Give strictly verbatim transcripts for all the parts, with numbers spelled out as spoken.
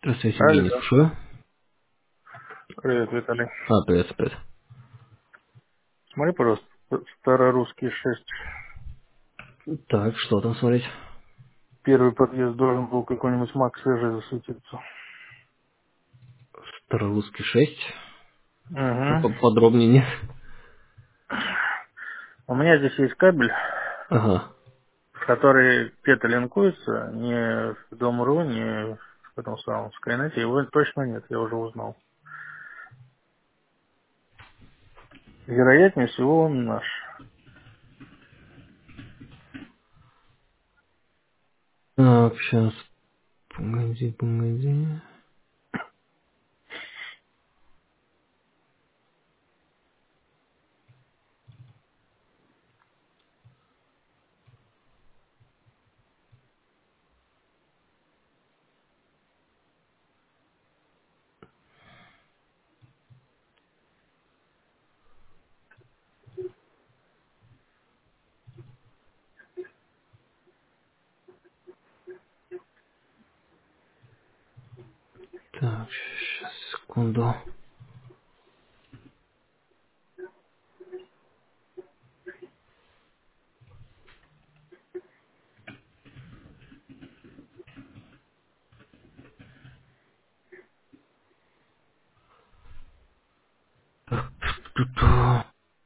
Здравствуйте, Евгений, Алло. слушаю. Привет, Виталий. А, привет, привет. Смотри, пожалуйста, старорусский шесть. Так, что там смотреть? Первый подъезд должен был какой-нибудь маг свежий засветиться. Старорусский шесть. Угу. П- Подробнее нет? У меня здесь есть кабель, Ага. который где-то линкуется, не в Дом.ру, не в этом самом Скайнете. Его точно нет, я уже узнал. Вероятнее всего он наш. Так, сейчас. Погоди, погоди. Так, сейчас, секунду. Так, ту-ту-ту.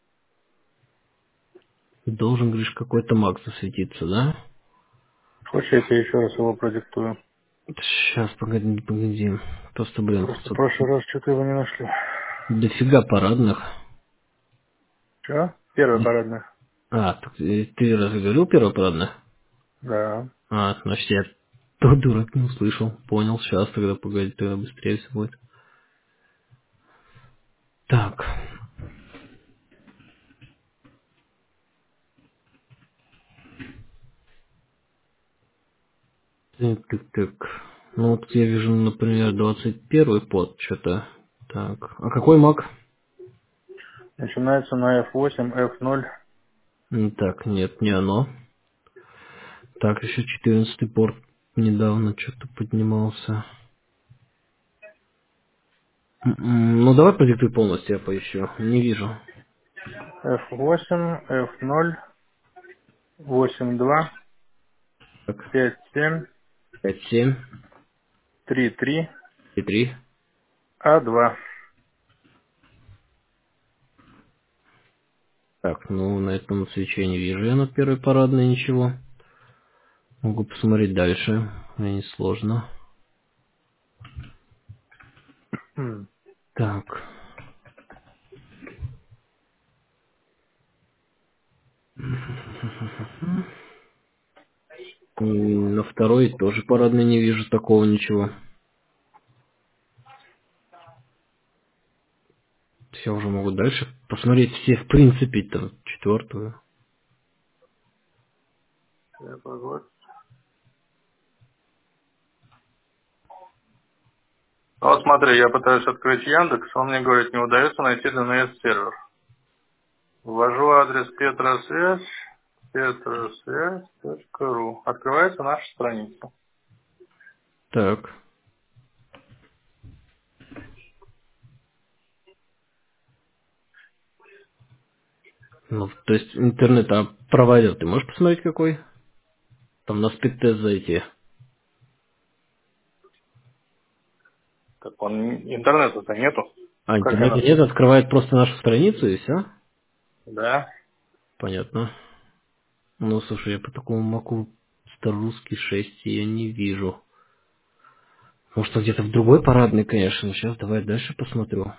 Должен, говоришь, какой-то маг засветиться, да? Хочешь, я тебе еще раз его продиктую? Сейчас, погоди, погоди. Просто, блин, Просто в тут прошлый раз что-то его не нашли. дофига парадных. Че? Первая парадная. А, так, э, ты разве говорил первый парадных? Да. А, значит, я тот дурак не услышал. Понял, сейчас тогда, погоди, тогда быстрее все будет. Так, так, так, так. Ну вот я вижу, например, двадцать первый под что-то. Так, а какой маг? Начинается на эф восемь, эф ноль. М, Так, нет, не оно. Так, еще четырнадцатый порт недавно что-то поднимался. М-м, Ну давай продиктуй полностью, я поищу. Не вижу. эф восемь, эф ноль, восемь два, Так, пять семь, пять семь три три, и три. а два. Так, ну на этом свече не вижу я на первой парадной ничего. Могу посмотреть дальше. Мне не сложно. М. Так. М, На второй тоже парадной не вижу такого ничего. Я уже могу дальше посмотреть все, в принципе, там, четвертую. Э, погодь. Вот смотри, я пытаюсь открыть Яндекс, он мне говорит, не удается найти ди эн эс-сервер. Ввожу адрес петросвязь, петросвязь точка ру. Открывается наша страница. Так. Ну, то есть интернет, а провайдер ты можешь посмотреть какой? Там на спид-тест зайти. Так он, интернета-то нету. А, Как я интернета на... нет, открывает просто нашу страницу и все? Да. Понятно. Ну, слушай, я по такому маку старорусский шесть я не вижу. Может, он где-то в другой парадной, конечно. Сейчас давай дальше посмотрю.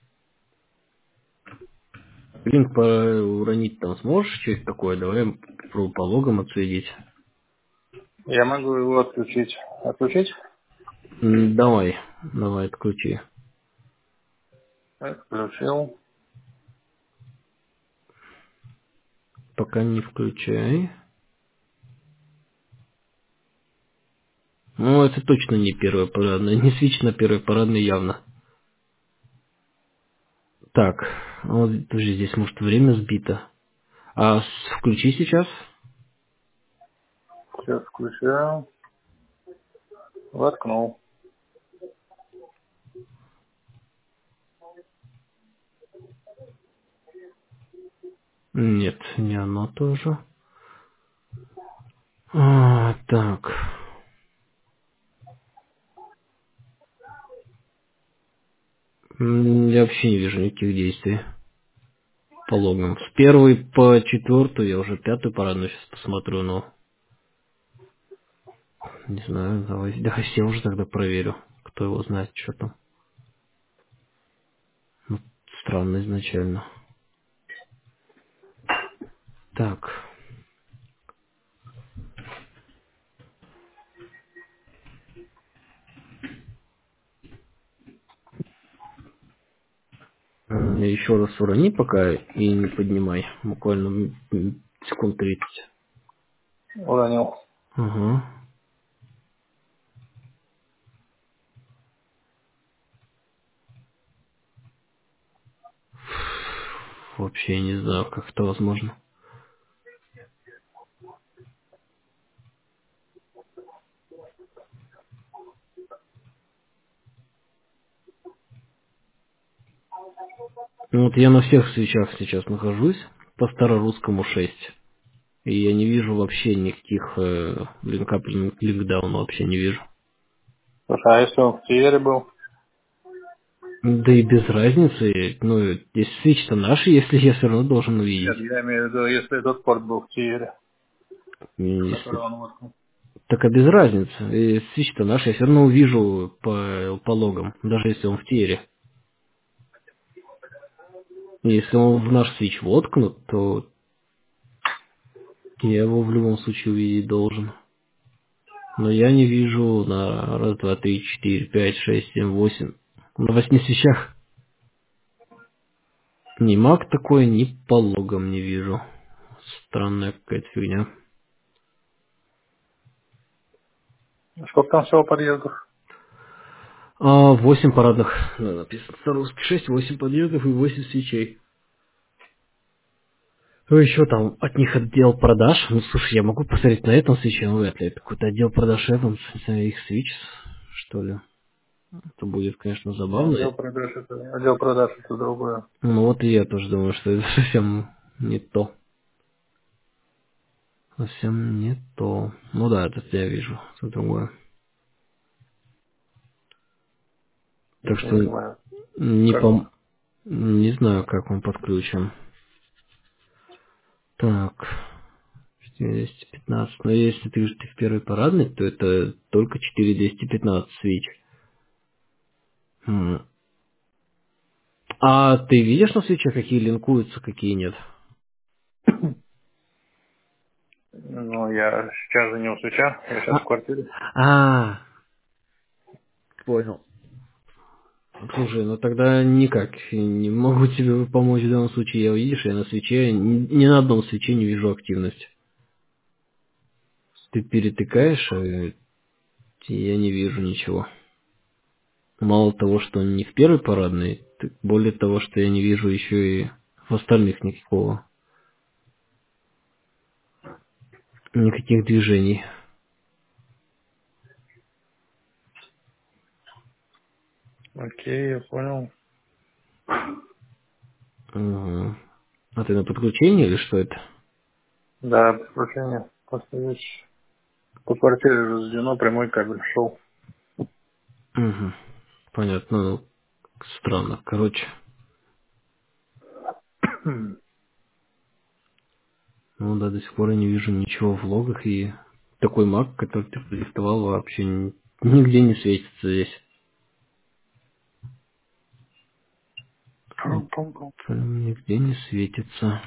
Линк по уронить там сможешь? Что это такое? Давай попробуем по логам отследить. Я могу его отключить. Отключить? М, Давай, давай, отключи. Отключил. Пока не включай. Ну, это точно не первая парадная. Не свич на первой парадной явно. Так, вот подожди, здесь может время сбито. А с- включи сейчас. Сейчас включаю. Воткнул. Нет, не оно тоже. А, так. М, Я вообще не вижу никаких действий по логам. С первой по четвертую я уже пятую парадную сейчас посмотрю, но не знаю, давай, давай все уже тогда проверю. Кто его знает, что там. Ну, странно изначально. Так. М, Еще раз урони пока и не поднимай. Буквально м, м, секунд тридцать. Уронил. Ага. Вообще не знаю, как это возможно. Ну вот я на всех свечах сейчас нахожусь. По старорусскому шесть. И я не вижу вообще никаких э, линкап, линк- линкдауна вообще не вижу. Слушай, а если он в Тиере был? Да и без разницы. Ну, если свич-то наши, если я все равно должен Нет, увидеть. я имею в виду, если этот порт был в Тиере, в который Если- он воткнул. Так а без разницы. И свич-то наш, я все равно увижу по, по логам, даже если он в тире. Если он в наш свич воткнут, то я его в любом случае увидеть должен. Но я не вижу на раз, два, три, четыре, пять, шесть, семь, восемь. На восьми свечах ни маг такой, ни по логам не вижу. Странная какая-то фигня. Сколько там всего подъездов? А, восемь парадных. Да, написано по-русски. Шесть, восемь подъездов и восемь свечей. Ну, еще там от них отдел продаж. Ну, слушай, я могу посмотреть на этом свече, но вряд ли. Это какой-то отдел продаж Evans, не знаю, их свич, что ли. Это будет, конечно, Ну, забавно. отдел продаж это, отдел продаж это другое. Ну, вот и я тоже думаю, что это совсем не то. Совсем не то. Ну да, это я вижу. Это другое. Не Так что понимаю. не Как он? пом... Не знаю, как он подключен. Так. четыре двести пятнадцать. Но если ты, ты в первой парадной, то это только четыре двести пятнадцать свич. М. А ты видишь на свечах, какие линкуются, какие нет? Ну, я сейчас же не у свеча, я сейчас в А, квартире. а, понял. Слушай, ну тогда никак не могу тебе помочь в данном случае. Я, видишь, я на свече, ни, ни на одном свече не вижу активности. Ты перетыкаешь, а я не вижу ничего. Мало того, что он не в первой парадной, так более того, что я не вижу еще и в остальных никакого, никаких движений. Окей, я понял. Угу. А ты на подключении или что это? Да, подключение. Просто здесь по квартире разведено, прямой кабель шел. Угу. Понятно, ну, странно. Короче, ну да, до сих пор я не вижу ничего в логах, и такой маг, который ты прилистовал, вообще ни- нигде не светится здесь. Пум-пум-пум. Прям нигде не светится.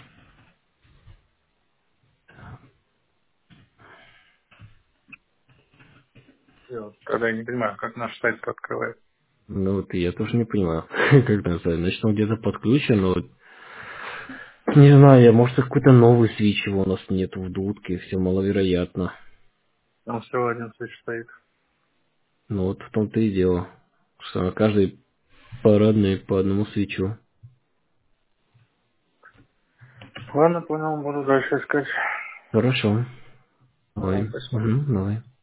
Я тогда я не понимаю, как наш сайт открывает. Ну вот и я тоже не понимаю, как назвать. Значит, он где-то подключен, но не знаю, я, может, какой-то новый свич его у нас нет в дудке, все маловероятно. Там всего один свич стоит. Ну вот в том-то и дело, что на каждой парадной по одному свечу. Ладно, понял, буду дальше искать. Хорошо. Ага, Давай. спасибо. Угу, давай.